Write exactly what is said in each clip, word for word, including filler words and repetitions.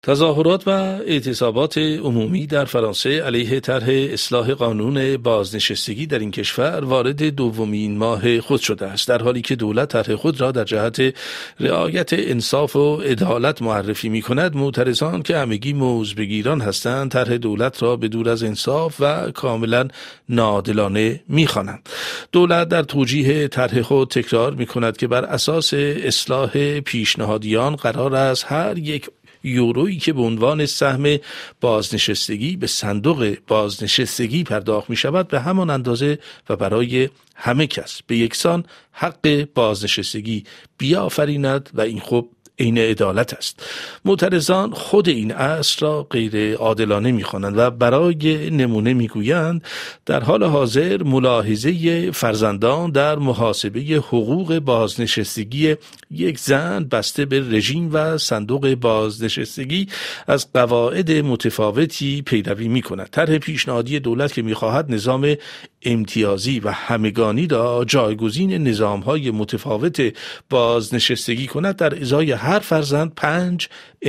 تظاهرات و اعتصابات عمومی در فرانسه علیه طرح اصلاح قانون بازنشستگی در این کشور وارد دومین ماه خود شده است، در حالی که دولت طرح خود را در جهت رعایت انصاف و عدالت معرفی می کند. معترضان که همگی موضوع‌بگیران هستند طرح دولت را به دور از انصاف و کاملا ناعادلانه می خوانند. دولت در توجیه طرح خود تکرار می کند که بر اساس اصلاح پیشنهادیان قرار است هر یک یورویی که به عنوان سهم بازنشستگی به صندوق بازنشستگی پرداخت می شود به همان اندازه و برای همه کس به یکسان حق بازنشستگی بیافریند و این خب عین عدالت است. معترضان خود این اصل را غیر عادلانه می‌خوانند و برای نمونه می‌گویند در حال حاضر ملاحظه فرزندان در محاسبه حقوق بازنشستگی یک زن بسته به رژیم و صندوق بازنشستگی از قواعد متفاوتی پیروی می‌کند. طرح پیشنهادی دولت که می‌خواهد نظام امتیازی و همگانی را جایگزین نظام‌های متفاوت بازنشستگی کند در ازای هر فرزند پنج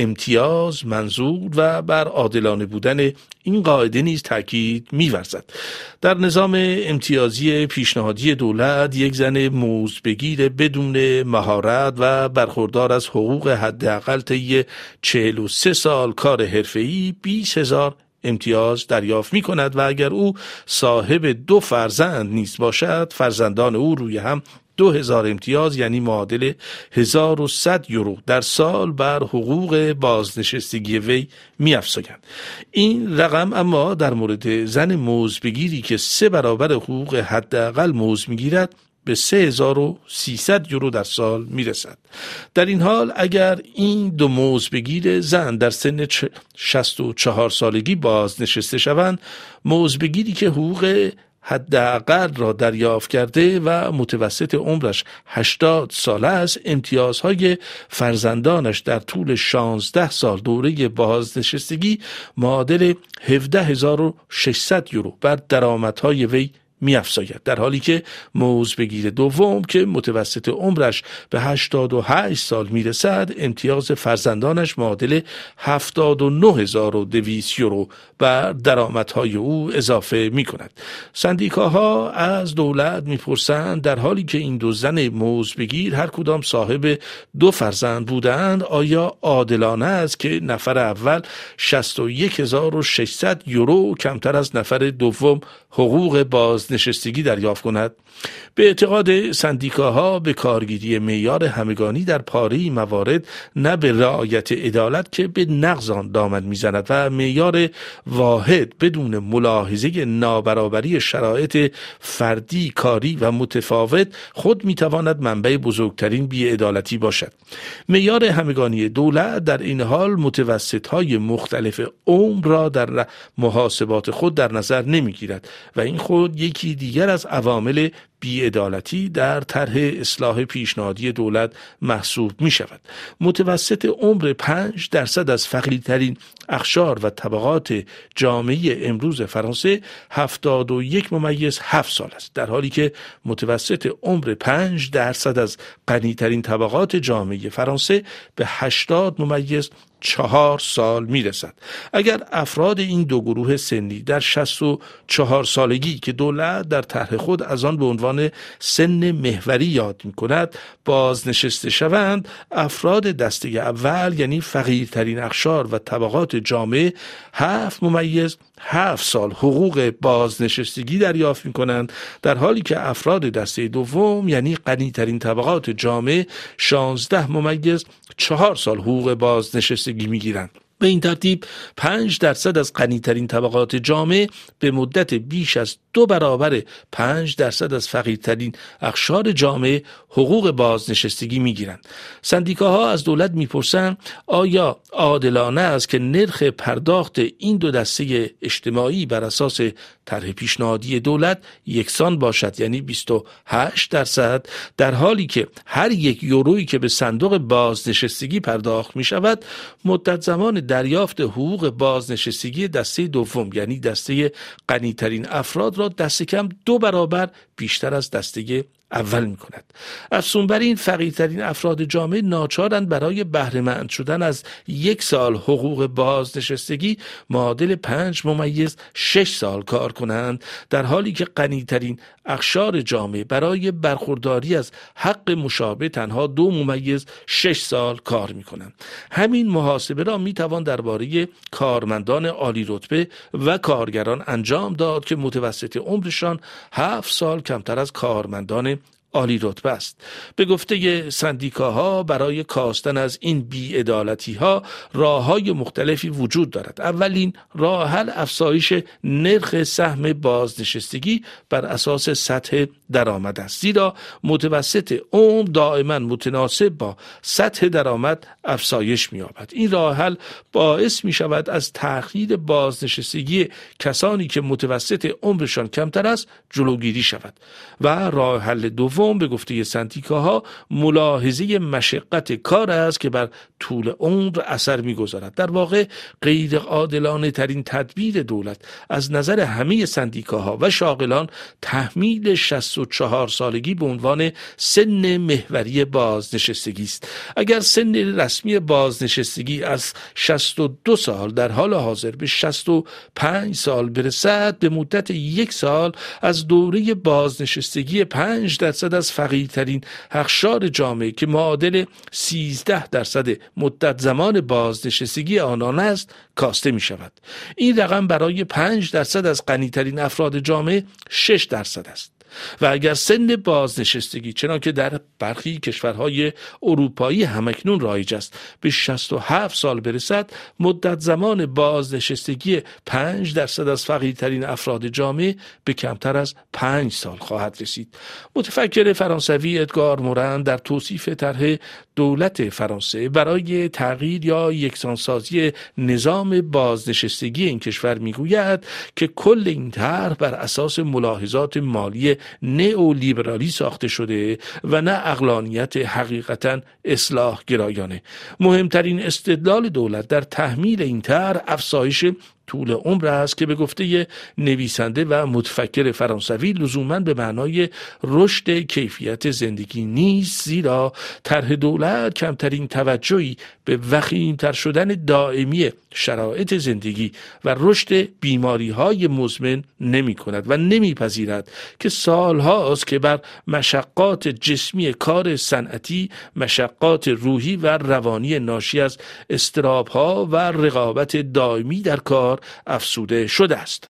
امتیاز منظور و بر عادلانه بودن این قاعده نیز تاکید می‌ورزد. در نظام امتیازی پیشنهادی دولت یک زن موضوع‌بگیر بدون مهارت و برخوردار از حقوق حداقل طی چهل و سه سال کار حرفه‌ای بیست هزار امتیاز دریافت می کند و اگر او صاحب دو فرزند نیز باشد فرزندان او روی هم دو هزار امتیاز یعنی معادل هزار و صد یورو در سال بر حقوق بازنشستگی وی می افزایند. این رقم اما در مورد زن موضوع‌بگیری که سه برابر حقوق حداقل موضوع می گیرد به سه هزار و سیصد یورو در سال میرسد. در این حال اگر این دو موضوع‌بگیر زن در سن شصت و چهار سالگی بازنشسته شوند، موضوع‌بگیری که حقوق حداقل را دریافت کرده و متوسط عمرش هشتاد سال است، امتیازهای فرزندانش در طول شانزده سال دوره بازنشستگی معادل هفده هزار و ششصد یورو بر درآمدهای وی می افزاید، در حالی که موضوع‌بگیر دوم که متوسط عمرش به هشتاد و هشت سال می رسد امتیاز فرزندانش معادل هفتاد و نه هزار و دویست یورو بر درآمدهای او اضافه می کند. سندیکاها از دولت می پرسند در حالی که این دو زن موضوع‌بگیر هر کدام صاحب دو فرزند بودند آیا عادلانه است که نفر اول شصت و یک هزار و ششصد یورو کمتر از نفر دوم حقوق بازنشستگی دریافت کند؟ به اعتقاد سندیکاها به کارگیری معیار همگانی در پاره موارد نه به رعایت عدالت که به نقض آن دامن میزند و معیار واحد بدون ملاحظه نابرابری شرایط فردی، کاری و متفاوت خود میتواند منبع بزرگترین بی‌عدالتی باشد. معیار همگانی دولت در این حال متوسط‌های مختلف عمر را در محاسبات خود در نظر نمیگیرد و این خود یکی دیگر از عوامل بی‌عدالتی در طرح اصلاح پیشنهادی دولت محسوب می شود. متوسط عمر پنج درصد از فقیرترین اقشار و طبقات جامعه امروز فرانسه هفتاد و یک ممیز هفت سال است، در حالی که متوسط عمر پنج درصد از غنی‌ترین طبقات جامعه فرانسه به هشتاد ممیز چهار سال می رسد. اگر افراد این دو گروه سنی در شصت و چهار سالگی که دولت در طرح خود از آن به عنوان سن محوری یاد می کند بازنشسته شوند، افراد دسته اول یعنی فقیرترین اقشار و طبقات جامعه هفت ممیز هفت سال حقوق بازنشستگی دریافت می کنند، در حالی که افراد دسته دوم یعنی غنی‌ترین طبقات جامعه شانزده ممیز چهار سال حقوق بازنشستگی می گیرند. به این ترتیب پنج درصد از غنی‌ترین طبقات جامعه به مدت بیش از دو برابر پنج درصد از فقیرترین اقشار جامعه حقوق بازنشستگی می‌گیرند. سندیکاها از دولت می‌پرسند آیا عادلانه است که نرخ پرداخت این دو دسته اجتماعی بر اساس طرح پیشنهادی دولت یکسان باشد، یعنی بیست و هشت درصد، در حالی که هر یک یورویی که به صندوق بازنشستگی پرداخت می‌شود مدت زمان دریافت حقوق بازنشستگی دسته دوم یعنی دسته غنی‌ترین افراد را دست کم دو برابر بیشتر از دسته اول می کند. افزون بر این فقیرترین افراد جامعه ناچارند برای بهره مند شدن از یک سال حقوق بازنشستگی معادل پنج ممیز شش سال کار کنند، در حالی که غنیترین اقشار جامعه برای برخورداری از حق مشابه تنها دو ممیز شش سال کار می کنند. همین محاسبه را می توان درباره کارمندان عالی رتبه و کارگران انجام داد که متوسط عمرشان هفت سال کمتر از کارمندان عالی رتبه است. به گفته سندیکاها برای کاستن از این بی‌عدالتی ها راه‌های مختلفی وجود دارد. اولین راه حل افزایش نرخ سهم بازنشستگی بر اساس سطح درآمد است، زیرا متوسط عمر دائما متناسب با سطح درآمد افزایش می‌یابد. این راه حل باعث می‌شود از تأخیر بازنشستگی کسانی که متوسط عمرشان کمتر است جلوگیری شود. و راه حل دوم به گفته سندیکاها ملاحظه مشقت کار است که بر طول عمر اثر می‌گذارد. در واقع غیر عادلانه ترین تدبیر دولت از نظر همه سندیکاها و شاغلان تحمیل شصت و چهار سالگی به عنوان سن محوری بازنشستگی است. اگر سن رسمی بازنشستگی از شصت و دو سال در حال حاضر به شصت و پنج سال برسد، به مدت یک سال از دوره بازنشستگی پنج درصد از فقیرترین اقشار جامعه که معادل سیزده درصد مدت زمان بازنشستگی آنان است کاسته می شود. این رقم برای پنج درصد از غنیترین افراد جامعه شش درصد است. و اگر سن بازنشستگی چنانکه در برخی کشورهای اروپایی همکنون رایج است به شصت و هفت سال برسد، مدت زمان بازنشستگی پنج درصد از فقیرترین افراد جامعه به کمتر از پنج سال خواهد رسید. متفکر فرانسوی ادگار مورن در توصیف طرح دولت فرانسه برای تغییر یا یکسانسازی نظام بازنشستگی این کشور میگوید که کل این طرح بر اساس ملاحظات مالی نئولیبرالی ساخته شده و نه عقلانیت حقیقتا اصلاح گرایانه. مهمترین استدلال دولت در تحمیل این طرح افزایش طول عمر است که به گفته نویسنده و متفکر فرانسوی لزوماً به معنای رشد کیفیت زندگی نیست، زیرا طرح دولت کمترین توجهی به وخیم‌تر شدن دائمی شرایط زندگی و رشد بیماری‌های مزمن نمی‌کند و نمی‌پذیرد که سال‌هاست که بر مشقات جسمی کار صنعتی، مشقات روحی و روانی ناشی از اضطراب‌ها و رقابت دائمی در کار افزوده شده است.